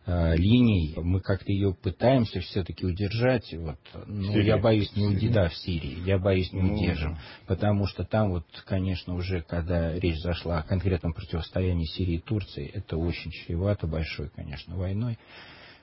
линией. Мы как-то ее пытаемся все-таки удержать. Вот, но я боюсь не удержим. Да, в Сирии. Я боюсь не удержим. Потому что там вот, конечно, уже когда речь зашла о конкретном противостоянии Сирии и Турции, это очень чревато большой, конечно, войной.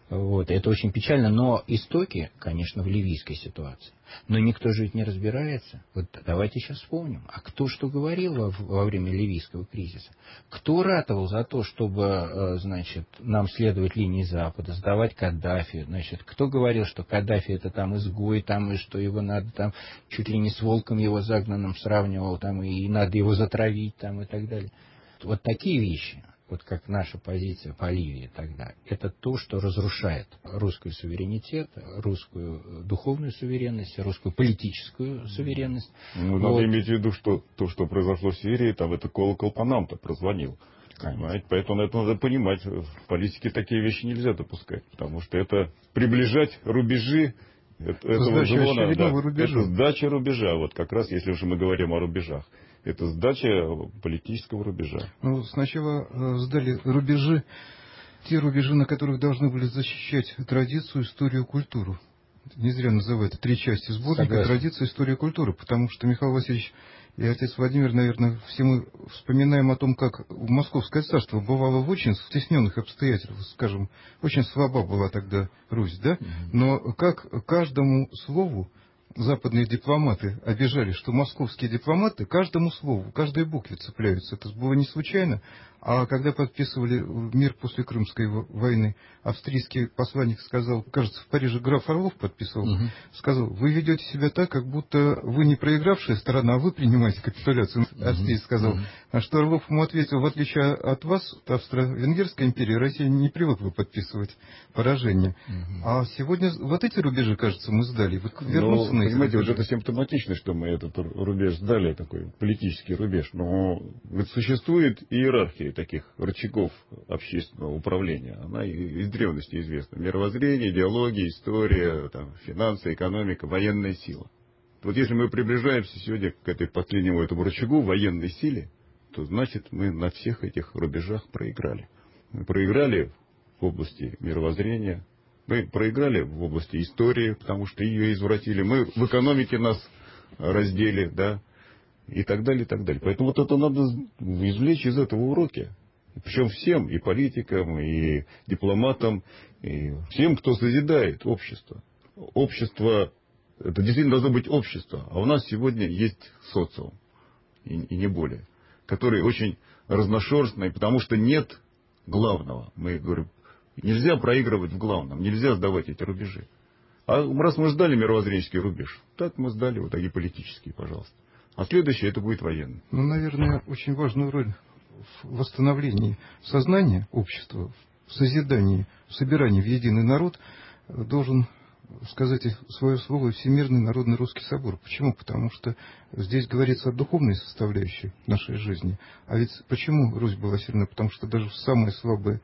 Вот, это очень печально, но истоки, конечно, в ливийской ситуации. Но никто же ведь не разбирается. Вот давайте сейчас вспомним. А кто что говорил во время ливийского кризиса? Кто ратовал за то, чтобы, значит, нам следовать линии Запада, сдавать Каддафи? Значит, кто говорил, что Каддафи это там изгой, там, и что его надо там чуть ли не с волком его загнанным сравнивал, там, и надо его затравить, там, и так далее. Вот такие вещи, вот как наша позиция по Ливии тогда, это то, что разрушает русский суверенитет, русскую духовную суверенность, русскую политическую суверенность. Ну, надо иметь в виду, что то, что произошло в Сирии, там это колокол по нам-то прозвонил. Понимаете? Поэтому это надо понимать. В политике такие вещи нельзя допускать, потому что это приближать рубежи этого зона, да, это сдача рубежа. Вот как раз, если уж мы говорим о рубежах. Это сдача политического рубежа. Ну, сначала сдали рубежи, те рубежи, на которых должны были защищать традицию, историю, культуру. Не зря называют 3 части сборника «Традиция, история, культура», потому что Михаил Васильевич и отец Владимир, наверное, все мы вспоминаем о том, как Московское царство бывало в очень стесненных обстоятельствах, скажем, очень слаба была тогда Русь, да? Но как каждому слову западные дипломаты обижали, что московские дипломаты каждому слову, каждой букве цепляются. Это было не случайно. А когда подписывали мир после Крымской войны, австрийский посланник сказал, кажется, в Париже граф Орлов подписывал, сказал: вы ведете себя так, как будто вы не проигравшая сторона, а вы принимаете капитуляцию. Австриец сказал. А что Орлов ему ответил: в отличие от вас, Австро-Венгерская империя, Россия не привыкла подписывать поражение. А сегодня вот эти рубежи, кажется, мы сдали. Вот вернуться на эти понимаете, рубежи. вот это симптоматично, что мы этот рубеж сдали, такой политический рубеж. Но ведь существует иерархия таких рычагов общественного управления. Она из древности известна. Мировоззрение, идеология, история, там, финансы, экономика, военная сила. Вот если мы приближаемся сегодня к этой последнему этому рычагу, военной силе, то значит мы на всех этих рубежах проиграли. Мы проиграли в области мировоззрения, мы проиграли в области истории, потому что ее извратили. Мы в экономике нас раздели, да, и так далее, и так далее. Поэтому вот это надо извлечь из этого уроки. Причем всем, и политикам, и дипломатам, и всем, кто созидает общество. Общество, это действительно должно быть общество. А у нас сегодня есть социум, и не более, который очень разношерстный, потому что нет главного. Мы говорим, нельзя проигрывать в главном, нельзя сдавать эти рубежи. А раз мы сдали мировоззренческий рубеж, так мы сдали вот такие политические, пожалуйста. А следующее это будет военный. Ну, наверное, очень важную роль в восстановлении сознания общества, в созидании, в собирании в единый народ должен сказать свое слово Всемирный народный русский собор. Почему? Потому что здесь говорится о духовной составляющей нашей жизни. А ведь почему Русь была сильна? Потому что даже в самые слабые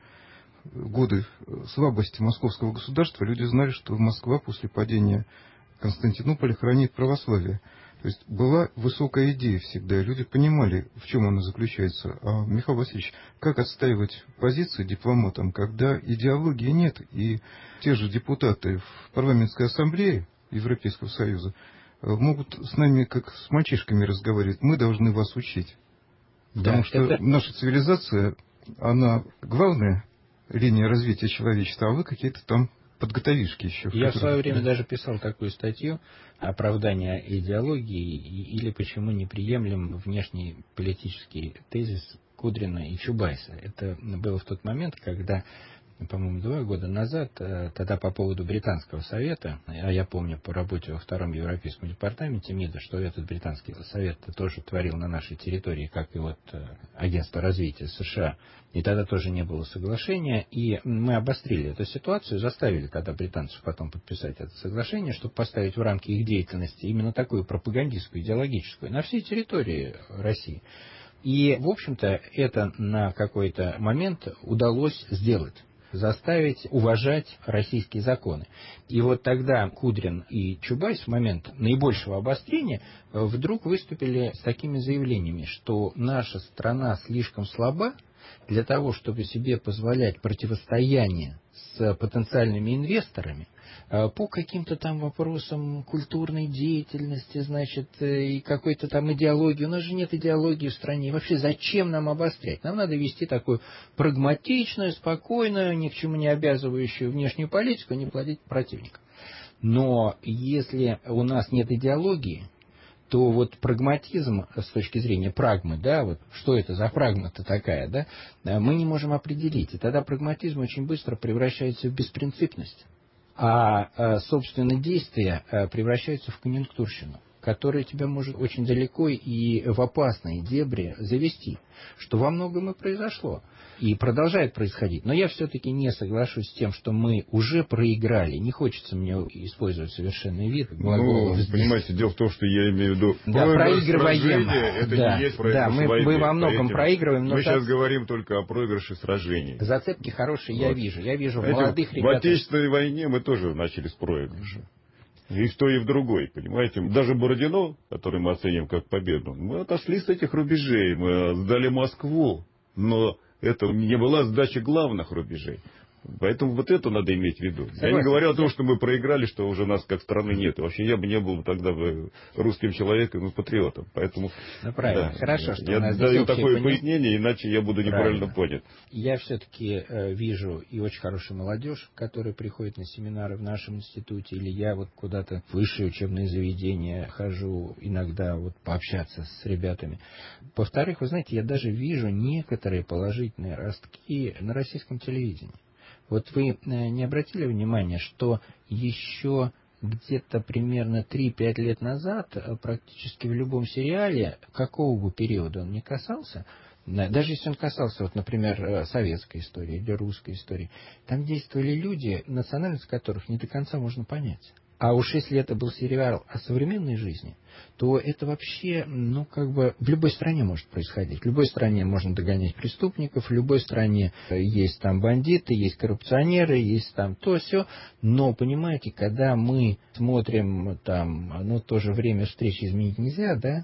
годы слабости московского государства люди знали, что Москва после падения Константинополя хранит православие. То есть была высокая идея всегда, и люди понимали, в чем она заключается. А, Михаил Васильевич, как отстаивать позиции дипломатам, когда идеологии нет, и те же депутаты в парламентской ассамблее Европейского Союза могут с нами, как с мальчишками, разговаривать. Мы должны вас учить. Потому что наша цивилизация, она главная линия развития человечества, а вы какие-то там подготовишки еще. Я в свое время даже писал такую статью «Оправдание идеологии» или «Почему неприемлем внешний политический тезис Кудрина и Чубайса». Это было в тот момент, когда, по-моему, 2 года назад, тогда по поводу Британского совета, а я помню по работе во 2-м Европейском департаменте МИДа, что этот Британский совет тоже творил на нашей территории, как и вот Агентство развития США, и тогда тоже не было соглашения, и мы обострили эту ситуацию, заставили тогда британцев потом подписать это соглашение, чтобы поставить в рамки их деятельности именно такую пропагандистскую, идеологическую, на всей территории России. И, в общем-то, это на какой-то момент удалось сделать. Заставить уважать российские законы. И вот тогда Кудрин и Чубайс в момент наибольшего обострения вдруг выступили с такими заявлениями, что наша страна слишком слаба, для того, чтобы себе позволять противостояние с потенциальными инвесторами по каким-то там вопросам культурной деятельности, значит, и какой-то там идеологии. У нас же нет идеологии в стране. И вообще, зачем нам обострять? Нам надо вести такую прагматичную, спокойную, ни к чему не обязывающую внешнюю политику, не плодить противников. Но если у нас нет идеологии, то вот прагматизм с точки зрения прагмы, да, вот что это за прагма-то такая, да, мы не можем определить. И тогда прагматизм очень быстро превращается в беспринципность. Собственно, действия превращаются в конъюнктурщину, которая тебя может очень далеко и в опасные дебри завести, что во многом и произошло, и продолжает происходить. Но я все-таки не соглашусь с тем, что мы уже проиграли. Не хочется мне использовать совершенный вид глаголов. Понимаете, дело в том, что я имею в виду... Да, проигрываем. Это не есть проигрыш войны. Мы во многом проигрываем. Но мы сейчас говорим только о проигрыше сражений. Зацепки хорошие я вижу. Я вижу знаете, молодых ребят. В Отечественной войне мы тоже начали с проигрыша. И в той, и в другой, понимаете. Даже Бородино, который мы оценим как победу, мы отошли с этих рубежей, мы сдали Москву, но это не была сдача главных рубежей. Поэтому вот это надо иметь в виду. Согласен. Я не говорю о том, что мы проиграли, что уже нас как страны нет. Вообще я бы не был тогда бы русским человеком и патриотом. Поэтому правильно, да, хорошо, что я даю такое пояснение, иначе я буду неправильно понят. Я все-таки вижу и очень хорошую молодежь, которая приходит на семинары в нашем институте, или я вот куда-то в высшие учебные заведения хожу иногда вот пообщаться с ребятами. Во-вторых, вы знаете, я даже вижу некоторые положительные ростки на российском телевидении. Вот вы не обратили внимания, что еще где-то примерно 3-5 лет назад практически в любом сериале, какого бы периода он ни касался, даже если он касался, вот, например, советской истории или русской истории, там действовали люди, национальность которых не до конца можно понять. А уж если это был сериал о современной жизни, то это вообще, в любой стране может происходить. В любой стране можно догонять преступников, в любой стране есть там бандиты, есть коррупционеры, есть там то-сё. Но, понимаете, когда мы смотрим там, тоже время встречи изменить нельзя, да,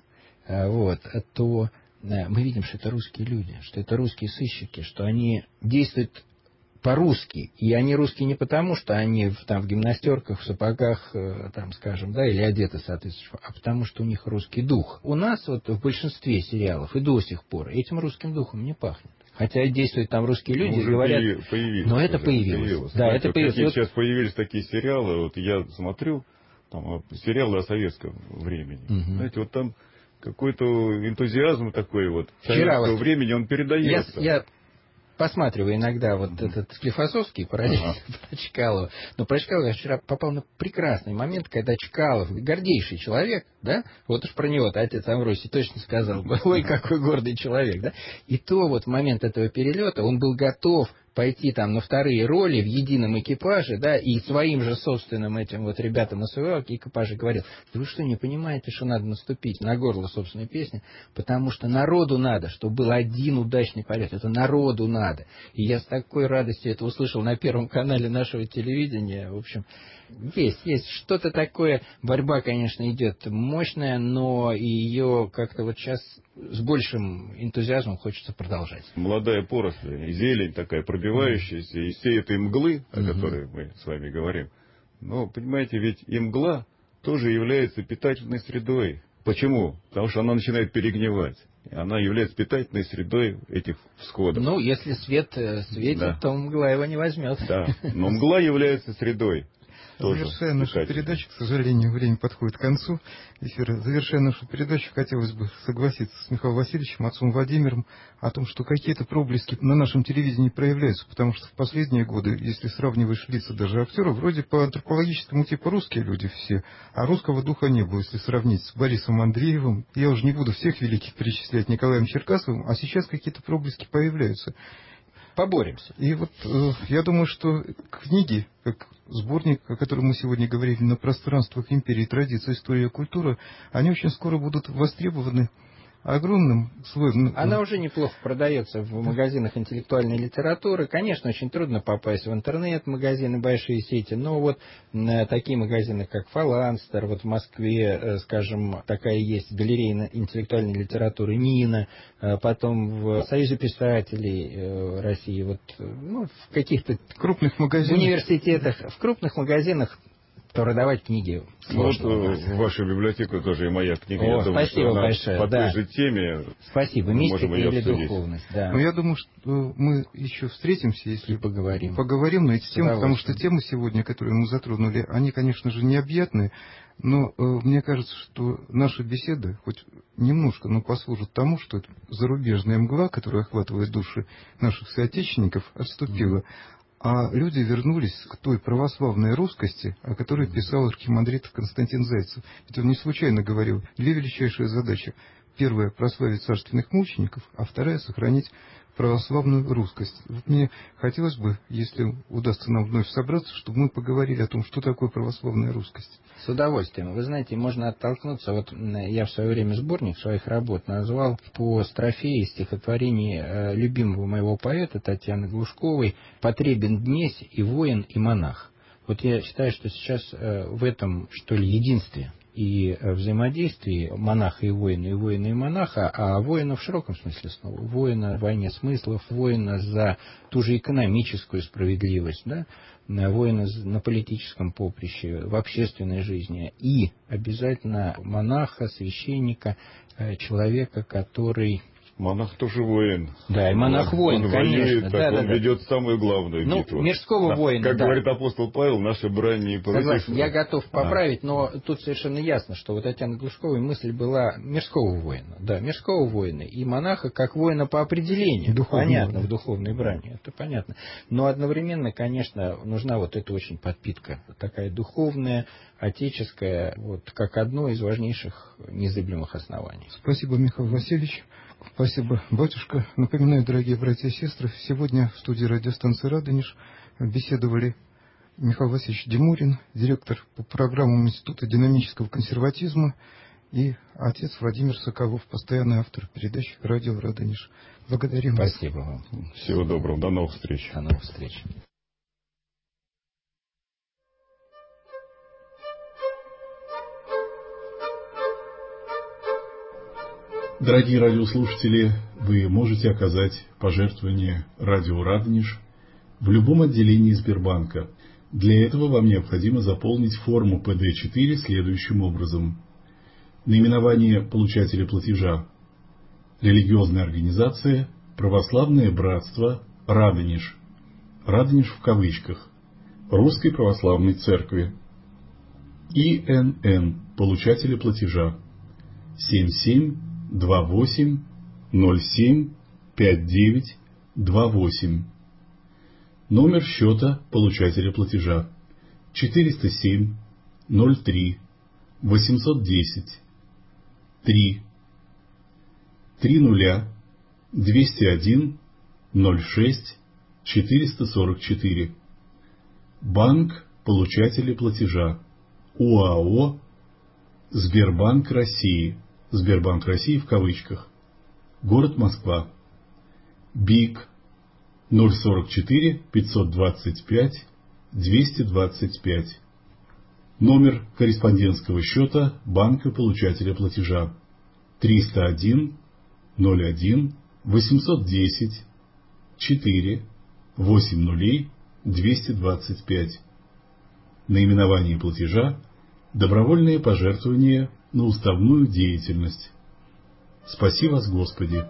то мы видим, что это русские люди, что это русские сыщики, что они действуют по-русски. И они русские не потому, что они в гимнастерках, в сапогах, или одеты соответственно, а потому, что у них русский дух. У нас вот в большинстве сериалов и до сих пор этим русским духом не пахнет. Хотя действуют там русские люди и говорят... Но это появилось. Да, знаете, это появилось. Сейчас появились такие сериалы, вот я смотрю, сериалы о советском времени. Знаете, вот там какой-то энтузиазм такой вот советского времени, он передается. Я посматриваю иногда вот этот Склифосовский параллельно про Чкалова. Но про Чкалова я вчера попал на прекрасный момент, когда Чкалов, гордейший человек, да, вот уж про него-то отец Амвросий точно сказал, ой, какой гордый человек, да, и то вот в момент этого перелета он был готов пойти на вторые роли в едином экипаже, да, и своим же собственным этим вот ребятам на своем экипаже говорил: да вы что, не понимаете, что надо наступить на горло собственной песни, потому что народу надо, чтобы был один удачный полет, это народу надо. И я с такой радостью это услышал на Первом канале нашего телевидения. В общем, есть что-то такое, борьба, конечно, идет мощная, но ее как-то вот сейчас с большим энтузиазмом хочется продолжать. Молодая поросль, зелень такая пробивающаяся, из всей этой мглы, о которой мы с вами говорим. Но, понимаете, ведь и мгла тоже является питательной средой. Почему? Потому что она начинает перегнивать. Она является питательной средой этих всходов. Если свет светит, да, то мгла его не возьмет. Да, но мгла является средой. Завершая нашу передачу, к сожалению, время подходит к концу эфира. Завершая нашу передачу, хотелось бы согласиться с Михаилом Васильевичем, отцом Владимиром, о том, что какие-то проблески на нашем телевидении проявляются, потому что в последние годы, если сравниваешь лица даже актеров, вроде по антропологическому типу русские люди все, а русского духа не было, если сравнить с Борисом Андреевым. Я уже не буду всех великих перечислять, Николаем Черкасовым, а сейчас какие-то проблески появляются. Поборемся. И вот я думаю, что книги, как сборник, о котором мы сегодня говорили, «На пространствах империи, традиция, история, культура», они очень скоро будут востребованы огромным слоем. Она уже неплохо продается в магазинах интеллектуальной литературы. Конечно, очень трудно попасть в интернет-магазины, большие сети, но вот такие магазины, как Фаланстер, вот в Москве, скажем, такая есть галерея интеллектуальной литературы Нина, потом в Союзе писателей России, вот, ну, в каких-то крупных магазинах, в университетах, в крупных магазинах продавать книги. Вот в вашу библиотеку тоже и моя книга. О, я думаю, спасибо что большое. по Да. той же теме. Спасибо. Мистика или духовность. Да. Но я думаю, что мы еще встретимся, если поговорим на эти темы, потому что темы сегодня, которые мы затронули, они, конечно же, необъятны, но мне кажется, что наша беседа хоть немножко, но послужит тому, что эта зарубежная мгла, которая охватывает души наших соотечественников, отступила. А люди вернулись к той православной русскости, о которой писал архимандрит Константин Зайцев. Ведь он не случайно говорил, две величайшие задачи. Первая – прославить царственных мучеников, а вторая – сохранить православную русскость. Вот мне хотелось бы, если удастся нам вновь собраться, чтобы мы поговорили о том, что такое православная русскость. С удовольствием. Вы знаете, можно оттолкнуться. Вот я в свое время сборник своих работ назвал по строфе из стихотворений любимого моего поэта Татьяны Глушковой «Потребен днесь и воин, и монах». Вот я считаю, что сейчас в этом, что ли, единстве и взаимодействии монаха и воина и монаха, а воина в широком смысле слова, воина в войне смыслов, воина за ту же экономическую справедливость, да, воина на политическом поприще, в общественной жизни, и обязательно монаха, священника, человека, который... Монах тоже воин. Да, и монах воин, он конечно. Воюет, он ведет самую главную битву. Мирского воина, как говорит апостол Павел, наша брань не против... Согласен, я готов поправить, но тут совершенно ясно, что вот Татьяны Глушковой мысль была мирского воина. Да, мирского воина и монаха как воина по определению. Понятно, в духовной брани, это понятно. Но одновременно, конечно, нужна вот эта очень подпитка, такая духовная, отеческая, вот как одно из важнейших незыблемых оснований. Спасибо, Михаил Васильевич. Спасибо, батюшка. Напоминаю, дорогие братья и сестры, сегодня в студии радиостанции «Радонеж» беседовали Михаил Васильевич Демурин, директор по программам Института динамического консерватизма, и отец Владимир Соколов, постоянный автор передач «Радио Радонеж». Благодарим вас. Спасибо вам. Всего доброго. До новых встреч. До новых встреч. Дорогие радиослушатели, вы можете оказать пожертвование радио «Радонеж» в любом отделении Сбербанка. Для этого вам необходимо заполнить форму ПД-4 следующим образом. Наименование получателя платежа: религиозная организация «Православное братство Радонеж». Радонеж в кавычках. Русской Православной Церкви. ИНН получателя платежа: 7728075928. Номер счета получателя платежа: 407 03 810 3 30 201 06 444. Банк получателя платежа: УАО Сбербанк России. Сбербанк России в кавычках. Город Москва. БИК 044 525 225. Номер корреспондентского счета банка получателя платежа: 301 01 810 4 80 225. Наименование платежа: добровольное пожертвование на уставную деятельность. Спаси вас, Господи!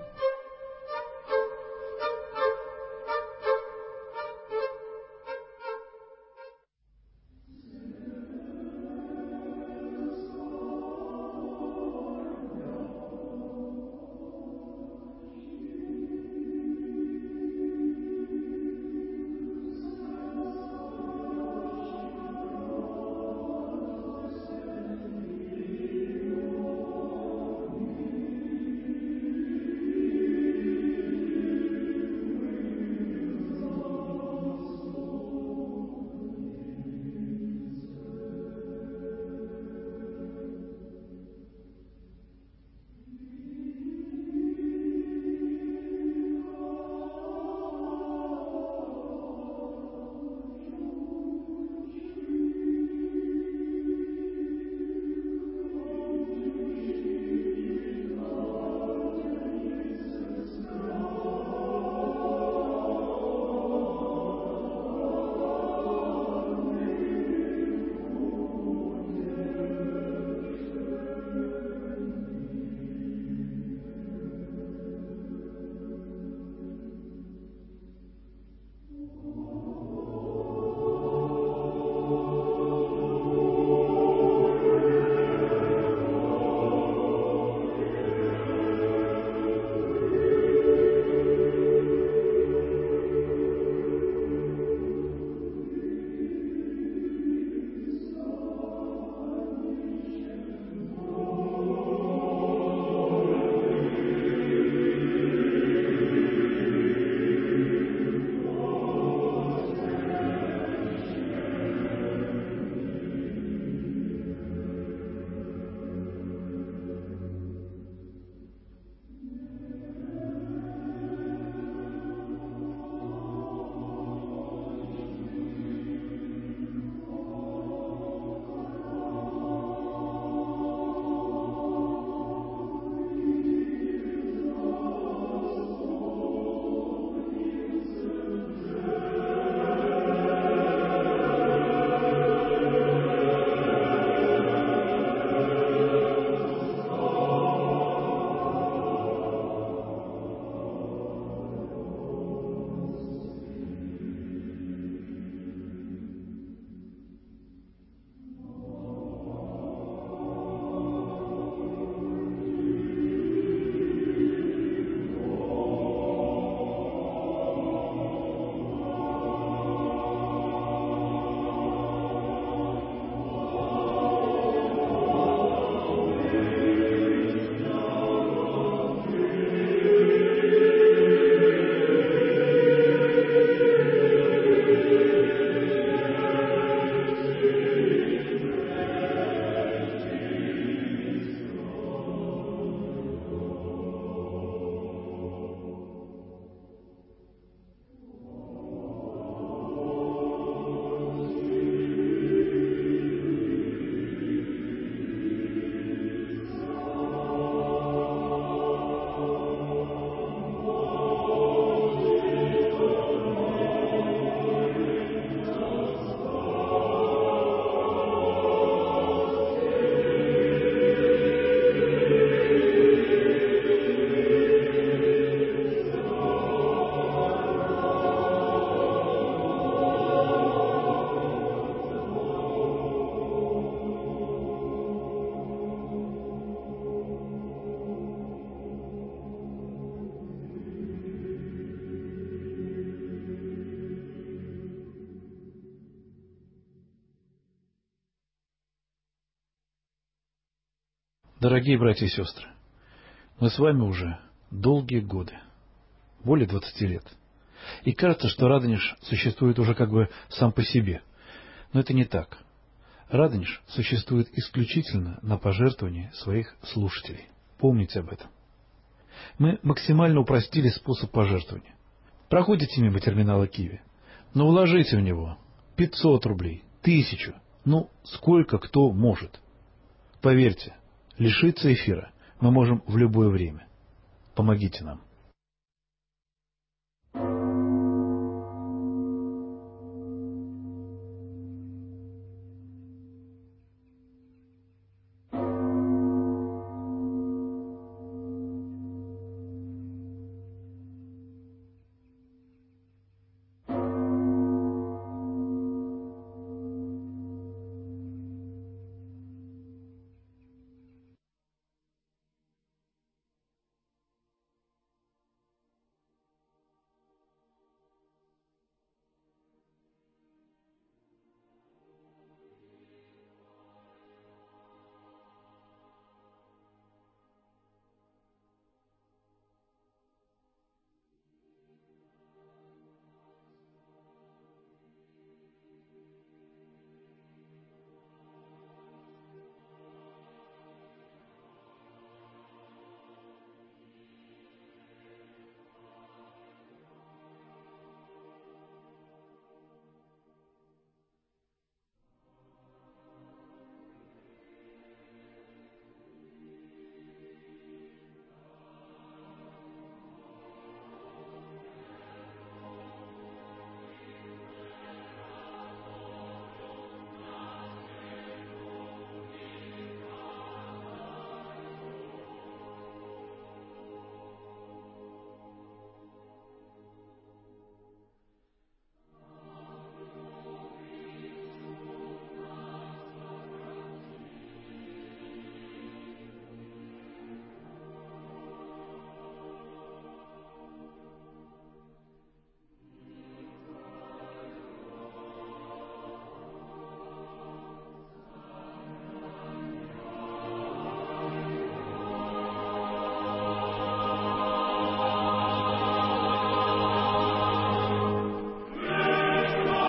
Дорогие братья и сестры, мы с вами уже долгие годы, более 20 лет. И кажется, что Радонеж существует уже как бы сам по себе. Но это не так. Радонеж существует исключительно на пожертвовании своих слушателей. Помните об этом. Мы максимально упростили способ пожертвования. Проходите мимо терминала Киви, но вложите в него 500 рублей, 1000, сколько кто может. Поверьте, лишиться эфира мы можем в любое время. Помогите нам.